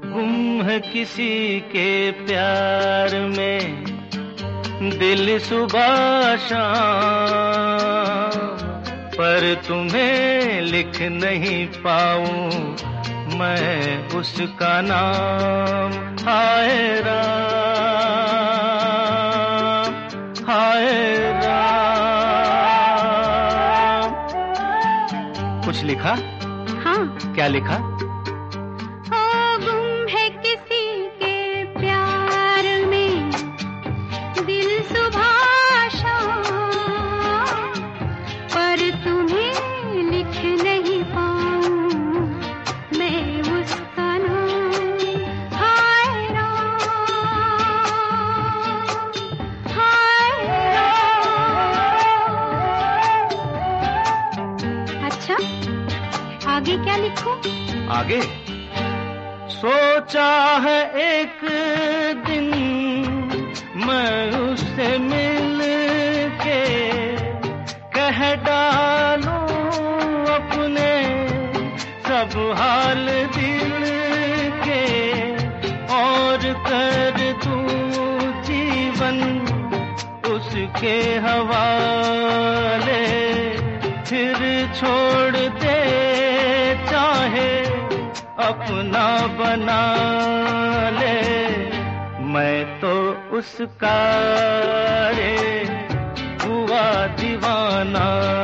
गुम है किसी के प्यार में दिल सुबह शाम, पर तुम्हें लिख नहीं पाऊं मैं उसका नाम। हाय राम, हाय राम। कुछ लिखा? हाँ। क्या लिखा? गुम है किसी के प्यार में दिल सुबह शाम, पर तुम्हें लिख नहीं पाऊं मैं उसका नाम। हाय राम, हाय राम। अच्छा, आगे क्या लिखूं? आगे सोचा है एक दिन मैं उससे मिल के कह डालूं अपने सब हाल दिल के, और कर दूं जीवन उसके हवाले, फिर छोड़ दे चाहे अपना बना ले। मैं तो उसका रे हुआ दीवाना,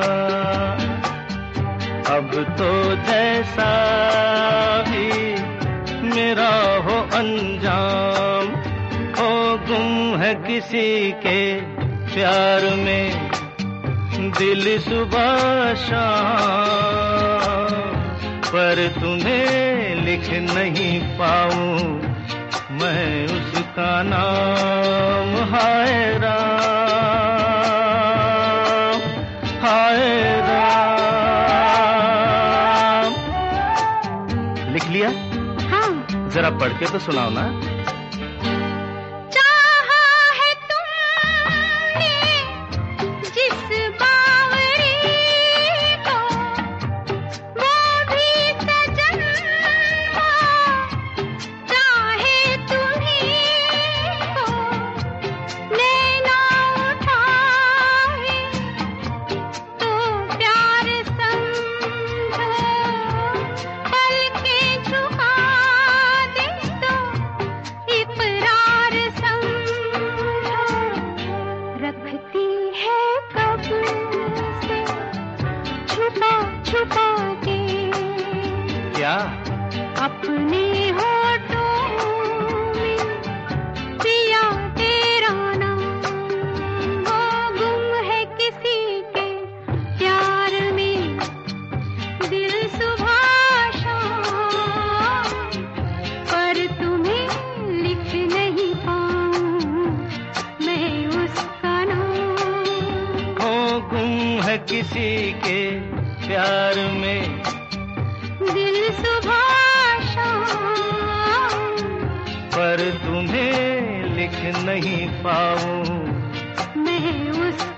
अब तो जैसा भी मेरा हो अंजाम। हो गुम है किसी के प्यार में दिल सुबह शाम, पर तुम्हें लिख नहीं पाऊं मैं उसका नाम। हाय राम, हाय राम। लिख लिया? हाँ। जरा पढ़ के तो सुनाओ ना। छुपा के क्या? अपने होठों में पिया तेरा नाम। वो गुम है किसी के प्यार में दिल सुबह शाम, पर तुम्हें लिख नहीं पाऊं मैं उसका नाम। वो गुम है किसी के प्यार में दिल सुबह शाम, पर तुम्हें लिख नहीं पाऊं मैं उस